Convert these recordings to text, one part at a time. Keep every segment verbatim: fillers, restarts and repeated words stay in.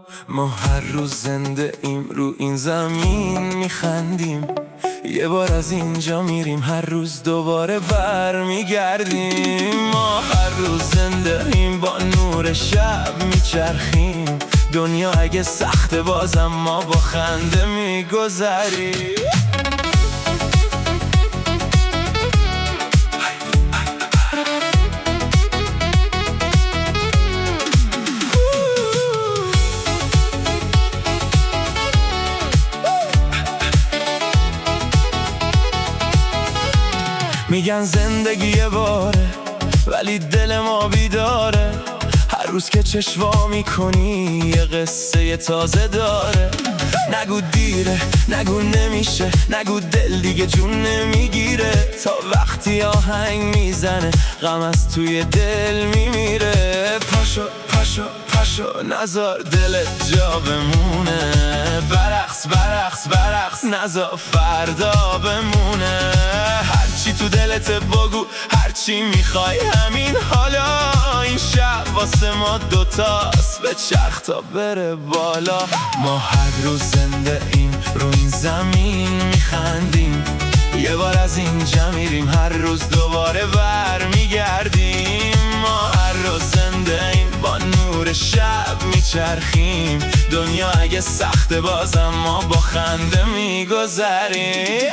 ما هر روز زنده ایم رو این زمین میخندیم، یه بار از اینجا میریم هر روز دوباره بر میگردیم. ما هر روز زنده ایم با نور شب میچرخیم، دنیا اگه سخته بازم ما با خنده میگذریم. میگن زندگی یه باره ولی دل ما بیداره، هر روز که چشوا میکنی یه قصه تازه داره. نگو دیره، نگو نمیشه، نگو دل دیگه جون نمیگیره، تا وقتی آهنگ میزنه غم از توی دل میمیره. پاشو پاشو پاشو نزار دلت جا بمونه، برقص برقص برقص نزار فردا بمونه. هرچی تو دلت بگو، هرچی میخوای همین حالا، این شب واسه ما دوتاست به چرخ تا بره بالا. ما هر روز زنده ایم رو این زمین میخندیم، یه بار از اینجا میریم هر روز دوباره بر میگردیم. ما هر روز زنده ایم با نور شب میچرخیم، دنیا اگه سخته بازم ما با خنده میگذریم.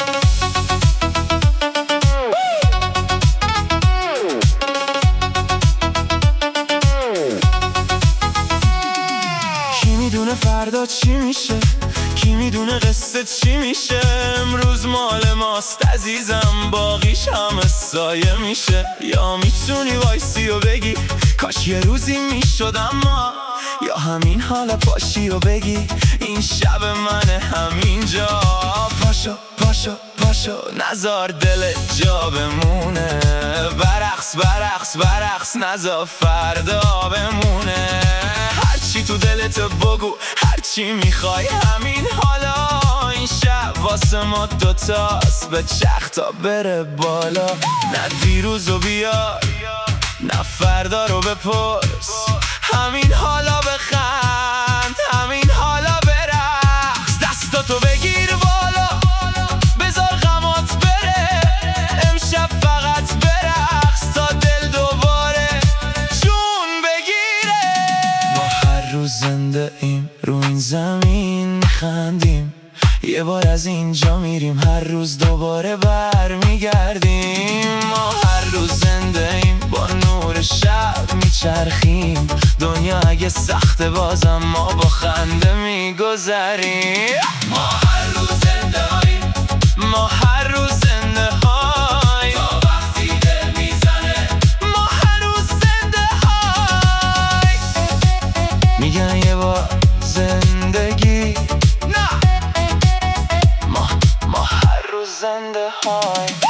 میدونه فردا چی میشه، کی میدونه قصه چی میشه. امروز مال ماست عزیزم، باقیش همه سایه میشه. یا میتونی وایسی و بگی کاش یه روزی میشد اما، یا همین حالا پاشی و بگی این شب منه همینجا. پاشو پاشو پاشو نزار دلت جا بمونه، برقص برقص برقص نزار فردا بمونه. هرچی تو دلت بگو، هرچی میخوای همین حالا، این شب واسه ما دوتاست به چرخ تا بره بالا. نه دیروزو بیار نه فردا رو بپرس، همین حالا بخند همین حالا برقص. دستاتو بگیر بالا بذار غمات بره، امشب فقط برقص تا دل دوباره جون بگیره. ما هر روز زنده ایم رو این زمین میخندیم، یه بار از اینجا میریم هر روز دوباره بر میگردیم. ما هر روز زنده ایم با نور شب میچرخیم، دنیا اگه سخته بازم ما با خنده میگذریم. ما هر روز زنده ایم، ما هر روز زنده های تا وقتی دل میزنه، ما هر روز زنده های. میگن یه بار زندگی نه، ما ما هر روز زنده های.